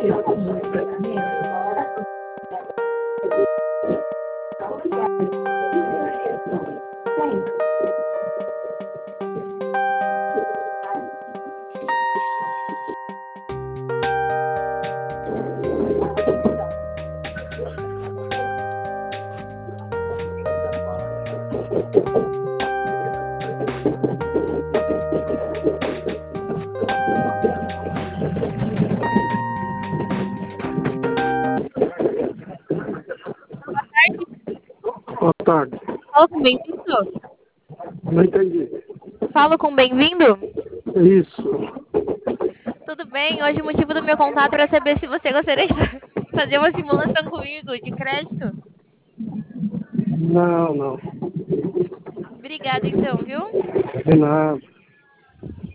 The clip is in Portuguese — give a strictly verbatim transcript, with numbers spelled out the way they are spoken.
Boa tarde. Fala com bem-vindo? Não entendi. Falo com bem-vindo? Isso. Tudo bem? Hoje o motivo do meu contato era saber se você gostaria de fazer uma simulação comigo de crédito. Não, não. Obrigada, então, viu? De nada.